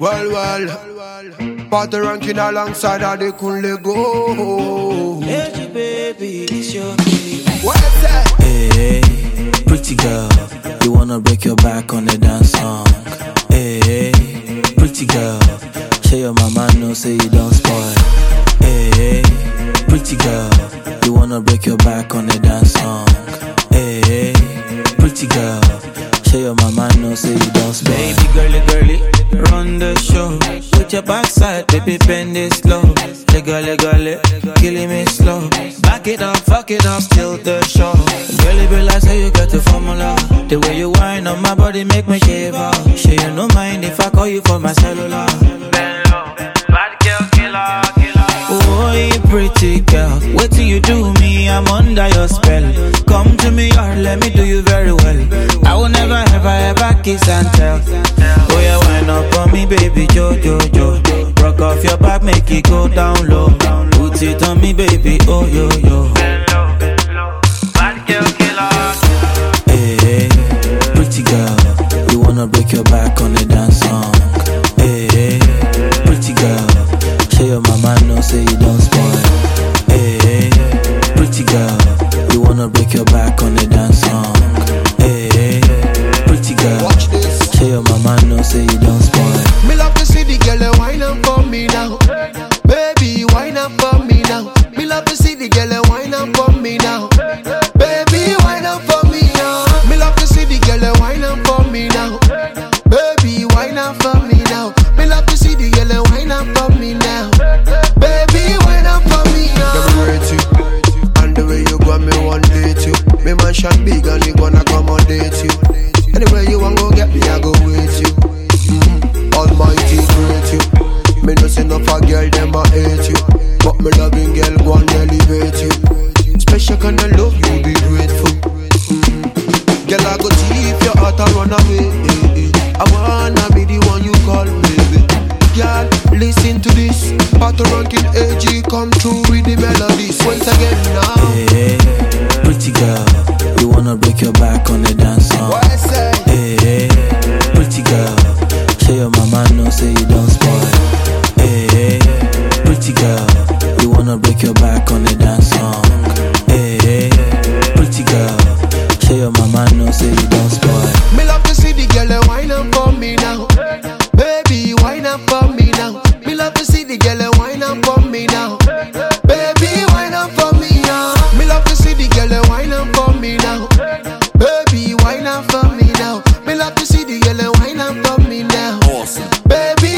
Well, party ranking alongside how they couldn't let go. Hey, baby, it's your baby. What's that? Hey, pretty girl, you wanna break your back on the dance song. Hey, pretty girl, show your mama no say you don't spoil. Hey, pretty girl, you wanna break your back on the dance song. Hey, pretty girl, show your mama no say you don't spoil. Baby girly, girly, run the show. Put your backside, baby, bend it slow. Legally, killing me slow. Back it up, fuck it up, still the show. Girlie, be like, say you got the formula. The way you whine on my body make me shiver. Sure you no mind if I call you for my cellular. Bad girl, killer. Oh, you pretty girl, wait till you do me, I'm under your spell. Come to me or let me do you very well. I will never, ever kiss and tell. Oh yeah, wind up on me, baby, jo. Rock off your back, make it go down low. Put it on me, baby, oh yo. Bad girl, killer. Hey, pretty girl, you wanna break your back on the dance song. Hey, pretty girl, show your mama no say you don't spoil. Hey, pretty girl, you wanna break your back on the dance song. Hey, pretty girl, Watch this. show your mama no say you don't spoil. Me love to see the girl wine up for me now. Baby, wine up for me now. Me love to see the girl wine up for me now. Baby, wine up for me now. Me love to see the girl wine up for me now. Baby, wine up for me now. Me love to see the girl wine up for me now. Baby, wine up for me now. Let me rate you, and the way you go, me one date you. Me man shot big and he gonna accommodate you. Anywhere you want go get me, I go with you. Almighty create you. Me no say no for girl, them a hate you. But me loving girl go and elevate you. Special kind of love, you be grateful. Girl, I go see if your heart a run away. I wanna be the one you call baby. Girl, listen to this. Part of ranking AG come through with the melodies. Once again now. Hey, pretty girl, you wanna break your back on the dance song. What I say? Hey, pretty girl, show your mama no say you don't spoil. Hey, pretty girl, you wanna break your back on the dance song. Hey, pretty girl, show your mama no say you don't spoil. Me love to see the girl wine up for me now. Baby, wine up for me now. Me love to see the girl wine up for me now. Baby, wine up for me now. Me love to see the girl wine up for me now. Baby, wine up for me now. Me love to see the girl wine up for me now. Awesome. Baby,